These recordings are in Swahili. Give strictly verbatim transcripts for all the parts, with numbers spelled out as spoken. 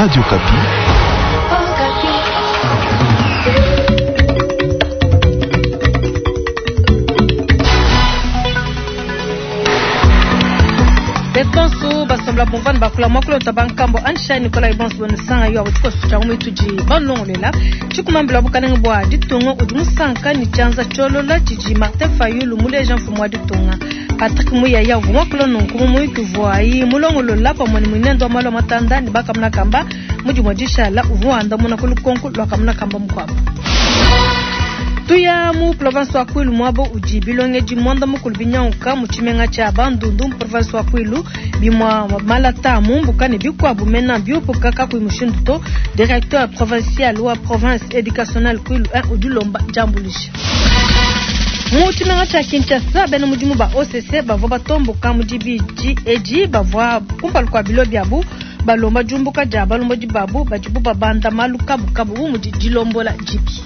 Radio Kapi. Betonso basambla bonvan bakula makula tabankambo ansha Nicolas Ibons bonusanga yo abutiko suchamu ituji balongolela chikumambila bukanenge bwa ditongo udimusanka ni chanza cholola jiji Martin Fayulu mule Jean Fumwa ditonga Patrick Muya ya vumakula nonkumu muiku vuai mulongolola pa mwani mwinendo malo matanda ni baka mna kamba muji mwajisha la uvuanda muna kulukonku lwaka mna kamba mkwaba Tuya mu province wa Kwilu mwabo uji bilonge jimwanda mukulu binyauka muchimenga cha bandundu mu province wa Kwilu bimwa malata mumbuka ne bikwa bumena biopoka ka kuimushinduto directeur provincial wa province éducationnelle Kwilu un udulomba jambulisha Muchimenga cha Kinshasa bena mujimu ba O C C bavo batomboka mujibiji eji bavwa kumpal kwa bilobi abu balomba jumbuka ja balomba jibabu bajibu babanda maluka bukabu mujijilombola jipi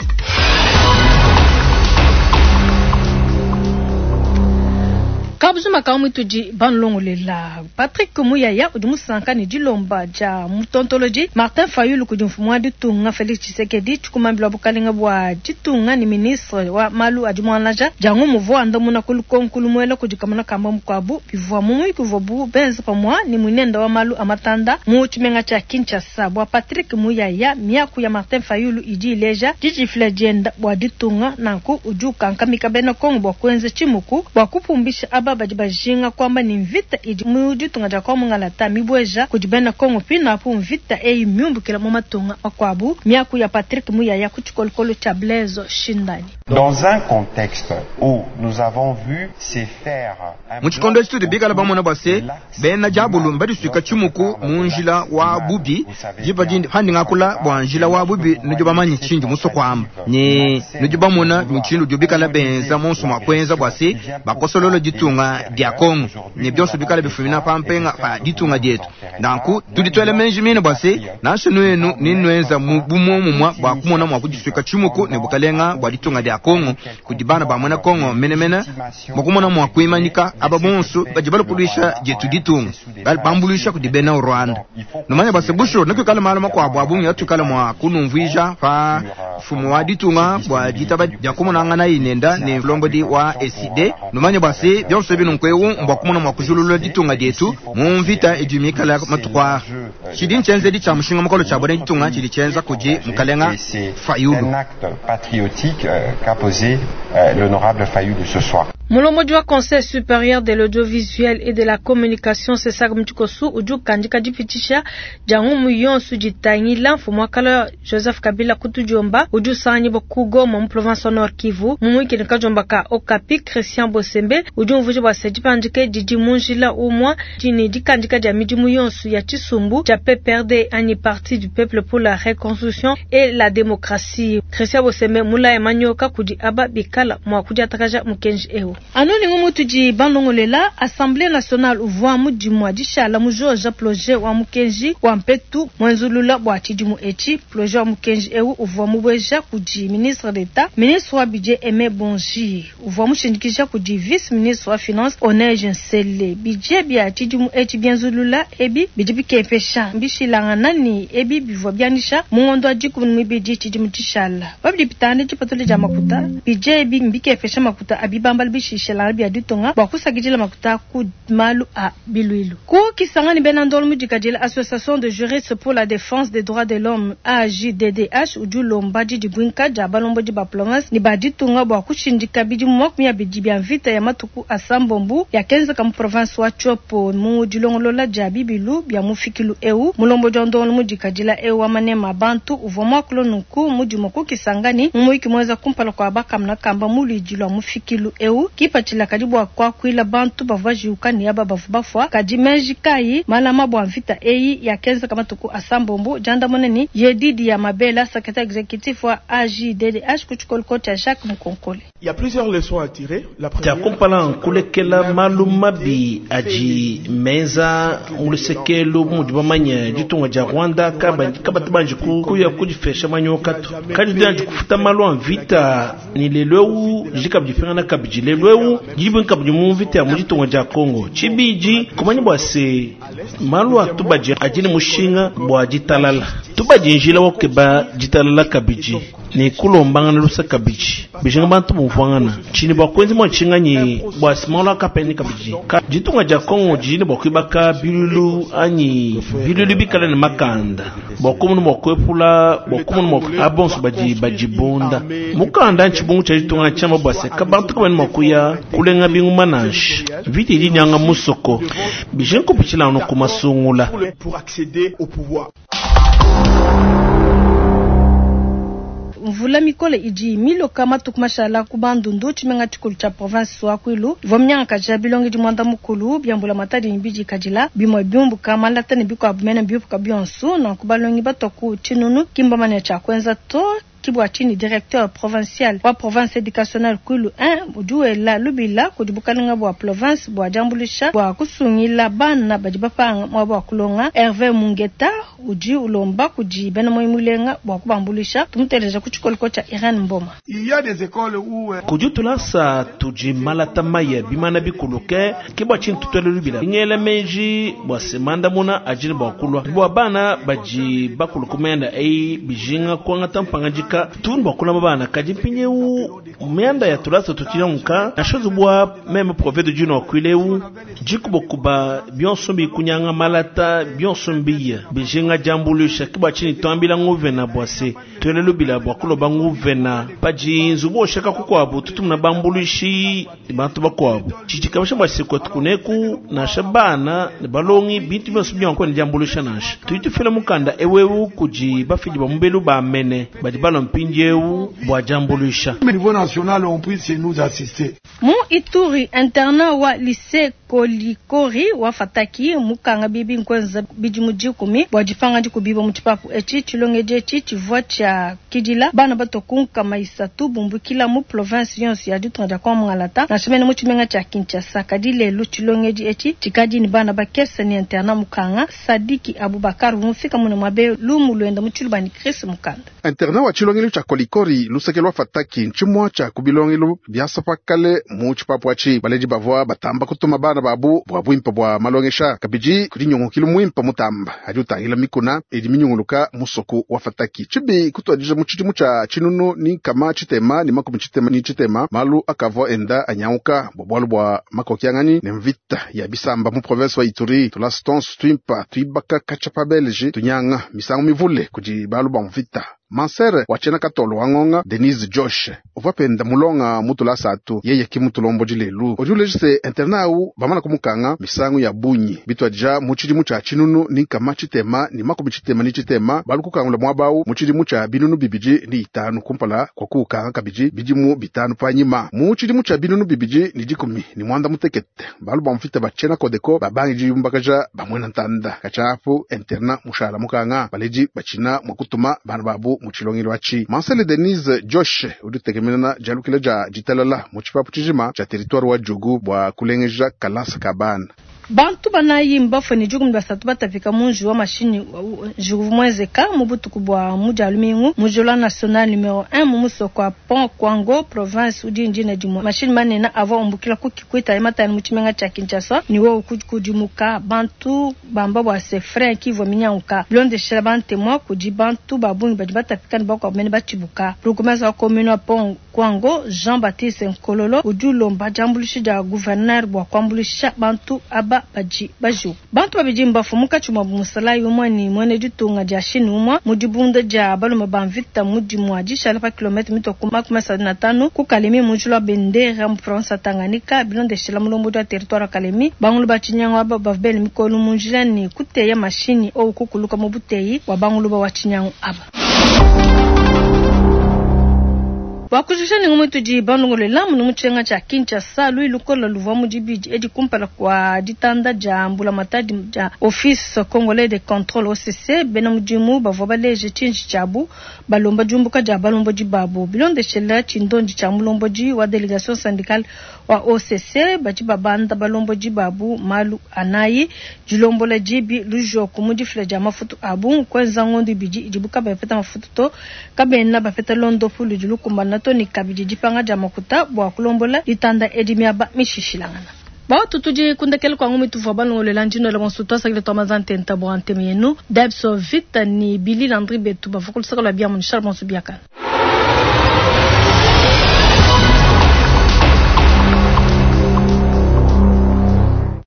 Kabuzuma kaumituji banlongolela Patrick Muyaya udimusanka ni dilomba ja mutontoloji Martin Fayulu kudimfumwa ditunga Felix Tshisekedi chukumambila bukalinga bwa ditunga ni ministre wa malu adimwanaja jangu muvoanda muna kulukonkulumwela kujikamana kamba mkwabu bivwa mumui kuvobu benza pamwa ni mwinenda wa malu amatanda muchimenga cha Kinshasa bwa Patrick Muyaya miaku ya Martin Fayulu iji leja jiji flagenda bwa ditunga nanku ujuka nkamika bena kongo bwa kwenze chimuku bwa kupumbisha aba bajibajinga kwamba ni mvita iji muju tungaja kwa mungalata mibweja kujibena kongo pina apu mvita eyi miumbu kila mumatunga akwabu miaku ya Patrick Muyaya kuchikolokolo cha Blaise Shindani. Dans un contexte où nous avons vu ces faire muchikondo chitu bigala bamona base bena jabulu mbadi suka chimuku munjila wa bubi jiba jindi handi ngakula bwanjila wa bubi nujuba manyi chinju musokwamba ni nujuba mona michindu jubikala benza monsu makwenza bwase bakosololo ditunga dia Kongo ni byonso bikala bifumina pampenga pa ditunga dietu nanku tuditwele menjimine bwase nasho enu ninwenza mubumo mumwa bwa kumona mwa kujisuka chimuku ne bukalenga bwa ditunga dia Kongo kudibana ba mwana Kongo menemena mukumona mwa kuimanika ababonso bajibalo kulisha jetu ditunga bal bambulisha kudibena u Rwanda nomanya base busho nakukala malo makwa bwa bunga tukala mwa kunumvija fa fumu wa ditunga bwa ditaba dia kumona ngana inenda ne vlombodi wa S I D nomanya base byonso bino nkwewu mbwa kumona mwa kujulula ditunga dietu mumvita ejumikala matukwa chidin chenze di chamushinga mukolo chabone ditunga chili chenza kuji mukalenga Fayulu un acte patriotique euh, qu'a posé euh, l'honorable Fayulu ce soir. Mulomoji wa Conseil supérieur de l'audiovisuel et de la communication César Mtikosu uju kanjika dipitisha jangu muyonsu jitangi lanfu mwakala Joseph Kabila kutujomba uju sanyi bokugo mu province Nord Kivu mumu kinika jomba ka Okapi Christian Bosembe uju mvuji wa sejipanjike jiji munjila umwa jini dikanjika jamiji muyonsu ya Chisumbu ja P P R D ani parti du peuple pour la reconstruction et la démocratie Christian Bosembe mula emanyoka kudi aba bikala mwa kuja takaja mukenji eho Anoni ngumutuji banlongolela Assemblée nationale uvwa mujimwa dishala mujoja projet wa mukenji wa mpetu mwanzulula bwa chidimu echi projet wa mukenji ewu uvwa mubweja kuji ministre d'État ministre wa budget Aimé Bonji uvwa mushindikisha kuji vice ministre wa finance Oneje Nsele budget bya chidimu echi bienzulula ebi bijibi kepesha bishilanga nani ebi bivwa byanisha mungondo ajiku mwibiji chidimu dishala babidi pitande chipatole ja makuta budget ebi mbikepesha makuta abibambal bishi shala bia ditonga ba kusagijila makuta ku malu a biluilu ku kisangani benandol mujikajila association de juristes pour la défense des droits de l'homme A J D D H ujulomba jiji bwinka jabalombo di baplongas ni baditunga ba kushindika bidi mwaku ya bidi bia vita ya matuku asambombu ya kenza kam province wa Chopo mu julongolola jabi bilu bia mufikilu eu mulombo jondol mujikajila eu amanema bantu uvomwakulo nuku mujimoku kisangani muiki mweza kumpala kwa bakamna kamba muli jilo mufikilu eu kipachila kadibu kwa kuila bantu bavaji ukani yaba bavubafwa kadimeji kai malama bwa vita eyi ya kenza kama tuku asambombu janda moneni yedidi ya mabela secrétaire exécutif wa A J D D H kuchukol kocha Jacques Mkonkole. Il y a plusieurs leçons à tirer. La première, takumpala kulekela malumabi aji meza ulisekelo mujibamanya ditunga ja Rwanda kaba kabatabanji ku ya kujifesha manyoka kadi danji kufuta malu en vita ni lelo jikabjifana kabjile lweu jibu nkabnyu muvite amujitonga ja Kongo chibiji kumanyi bwase malu atubaji ajini mushinga bwa jitalala tubaji njila wakeba jitalala kabiji ni kulombanga lusa kabiji bijinga bantu muvangana chini bakwenzi mo chinganyi bwa smaller kapeni kabiji ka jitunga ja Kongo jini bokwibaka bilulu anyi bilulu bikala na makanda bokumu mo kwepula bokumu mo abonso baji bajibonda mukanda nchibungu cha jitunga chama bwase kabantu kabani mokuya kulenga bingu manage vite di nyanga musoko bijinga kupichila no kumasungula pour accéder au pouvoir. Mvula mikole iji milo kama tukumashala kubandundu chimenga chikulu cha province swakwilu vomnyanga kaja bilongi jimwanda mukulu byambula matadi nibiji kajila bimo byumbu kama latani biko abumene byupu kabionsu na kubalongi batoku chinunu kimba mane cha kwenza to kibwa chini directeur provincial wa province éducationnelle kulu un ujuwe la lubila kujibukalinga bwa province bwa jambulisha bwa kusungila bana bajibapanga mwa bwa kulonga Hervé Mungeta uji ulomba kuji bena moimulenga bwa kubambulisha tumuteleja kuchikolko cha Iran Mboma. Il y a des écoles où kujutulasa tuji malata maye bimana bikuluke kibwa chini tutwele lubila ngele meji bwa semanda muna ajini bwa kulwa bwa bana baji bakulukumenda ei bijinga kwanga tampanga tun bakula mabana kajimpinye u meanda ya tulasa tutinonka nashozu bwa meme prophète du no kwileu jikubo kuba bionsombi kunyanga malata bionsombi bijinga jambulusha kiba chini twambila nguvena bwase twelelo bila bwakulo banguvena paji nzubo shaka kukwabo tutumna bambulushi bantu bakwabo chichikabasha bwase ko tukuneku na shabana balongi bintu byonsombi onko njambulusha nasha tuyitufila mukanda ewewu kuji bafiji bamumbelu ba mene badi mpinjeu bwa jambulisha au niveau national on prie c'est nous assister. Mu Ituri interna wa lycée Kolikori wa Fataki mukanga bibi nkwenza biji mujikumi bwa jifanga jikubiba mutipapu echi chilongeje echi chivwa cha kidila bana batokunka maisatu bumbukila mu province yonsi ya ditwa kwa mngalata na semene muchimenga cha Kinshasa kadile lu chilongeje echi chikaji ni bana bakesa ni interna mukanga Sadiki Abubakar mufika mune mabe lu mulwenda muchulubani Chris Mukanda interna wa chilongelo cha Kolikori lusekelwa Fataki nchimwa cha kubilongelo byasapakale mu chipapwachi baleji bavwa batamba kutuma bana babu bwabwimpa bwa malongesha kabiji kuri nyongo kilo mwimpa mutamba ajutahila mikuna edi minyonguluka musoko wa Fataki chibi kutwadije muchiti mucha chinunu ni kama chitema ni mako chitema ni chitema malu akavwa enda anyauka bwabwalu bwa makokyangani nemvita ya bisamba mu province wa Ituri tulaston twimpa twibaka kachapa belge tunyanga misango mivule kuji balu bwa mvita Mansere wachena katolo wangonga Denise Josh ovapenda mulonga mutula satu yeye kimutulombo jilelu ojulejise internau bamana kumukanga misangu ya bunyi bitwaja muchiri mucha chinunu ni kama chitema ni makubi chitema ni chitema balukukangula mwabau muchiri mucha binunu bibiji ni itanu kumpala kwa kukanga kabiji bijimu bitanu panyima muchiri mucha binunu bibiji ni jikumi ni mwanda mutekete balu bamfita bachena kodeko babangi jiumbakaja bamwena ntanda kachapu interna mushala mukanga baleji bachina mwakutuma bana babu muchilongiro achi Marcel Denise Josh udutegemena jalukile ja jitalala muchipapu chijima cha territoire wa Jugu bwa kulengeja Kalasa Kabana bantu banayimba foni jugu basatu batafika munju wa machine jugu mwezeka mubutu kubwa muja alumingu mujula national numéro un mumusoko a Pont Kwango province udinji na dimu machine manena ava ombukila kukikwita imata ni muchimenga cha Kinshasa niwo ukujimuka bantu bamba bwa se frère kivo minyanka blonde shelabante mwa kuji bantu babungi bajibatafika bako mene bachibuka rukomeza wa commune wa Pont Kwango Jean-Baptiste Nkololo ujulomba jambulishi ja gouverneur bwa kwambulisha bantu aba baji baju bantu babijimba fumuka chuma bumusala yumwani mwene jutunga ja shini umwa mujibunda ja baluma banvita mujimwa jishala pa kilometre mitokuma kuma sadina tano ku Kalemi mujula bendera mu France Tanganyika bilonde shila mulombo ja territoire Kalemi bangulu bachinyanga aba bavbele mikolu munjilani kuteya mashini ou kukuluka mubuteyi wa bangulu ba wachinyangu aba wakujishani ngumwitu ji bandungole lamu numuchenga cha Kinshasa lui lukola luva mujibiji edi kumpala kwa ditanda ja mbula matadi ja office congolais de contrôle O C C bena mujimu bavoba leje chinji chabu balomba jumbuka ja balombo jibabu bilonde shela chindonji cha mulombo ji wa délégation syndicale wa O C C bajiba banda balombo jibabu malu anayi julombo la jibi lujo kumudifle ja mafutu abu kwenza ngondi biji jibuka bafeta mafutu to kabena bafeta londo fulu julukumbana bato ni kabidi dipanga jamakuta bwa kulombola litanda edimia ba mishishilangana ba tutuji kundekel kwa ngumi tufa balo le lanjino le bonsuto sa le tomazante ntabo antemienu dabso vita ni Billy Landry betu ba fukul sakala bia mon charbon subiaka